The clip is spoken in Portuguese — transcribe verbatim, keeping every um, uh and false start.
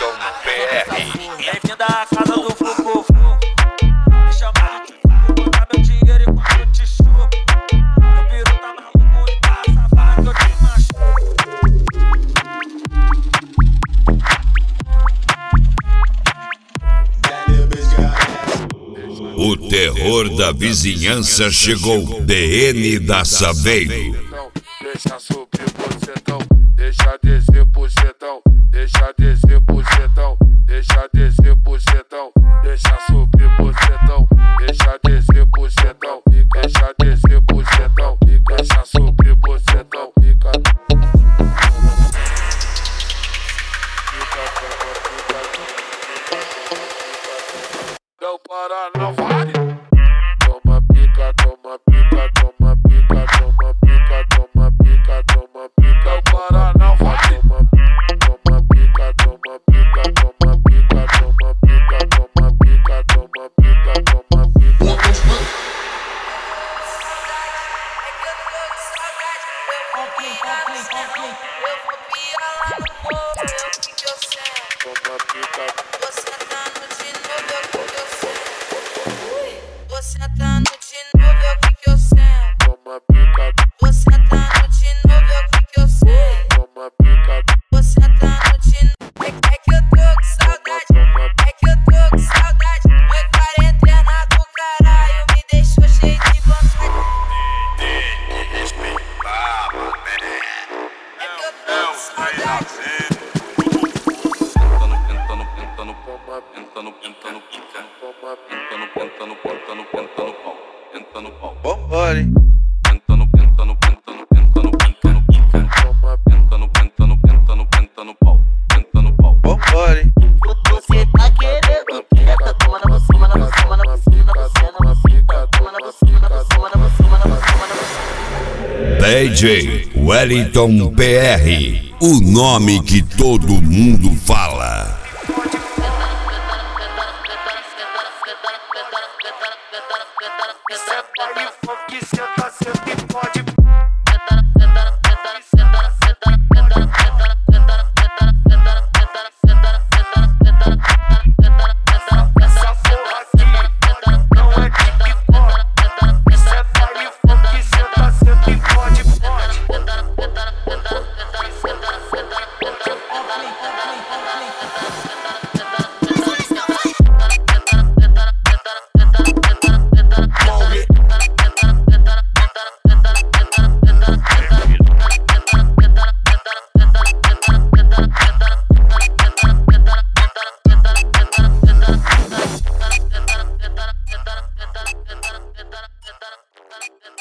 Wellington P R. Bem-vinda à casa do Fufu. Me chamaram de Fufu, botar meu dinheiro enquanto eu te chupo. Meu piru tá maluco e tá safado que eu te machuco. O terror da vizinhança chegou. D N da Saveiro. Deixa subir bucetão, deixa descer bucetão, deixa descer bucetão, deixa descer bucetão, deixa subir bucetão, deixa descer bucetão, deixa descer bucetão, deixa subir bucetão, fica. Não para, não vale. Toma pica, toma pica, toma pica, toma pica, toma pica, toma pica. Não para, não vale. Toma pica, toma pica, toma pica, toma pica, toma pica, toma pica, toma pica. Toma pica. Você tá no de novo, é o que que eu sento. Toma pica. Você tá no de novo, é o que que eu sento. Toma pica. Você tá no de novo. É, é que eu tô com saudade. É que eu tô com saudade. Foi quarentena do caralho, me deixou cheio de vontade. É que eu tô com saudade. Toma pica. Toma pica. Vambora, hein? Pentando, pentando, pentando, pentando, pentando, pica. Toma pentando, pentando, pentando, pentando pau, pentando pau. Vambora, hein? Você tá querendo pica, toma na cima, na cima, na cima, na cima, na cima, toma na cima, na cima, na cima, na cima, na cima. D J Wellington P R. O nome que todo mundo fala. Better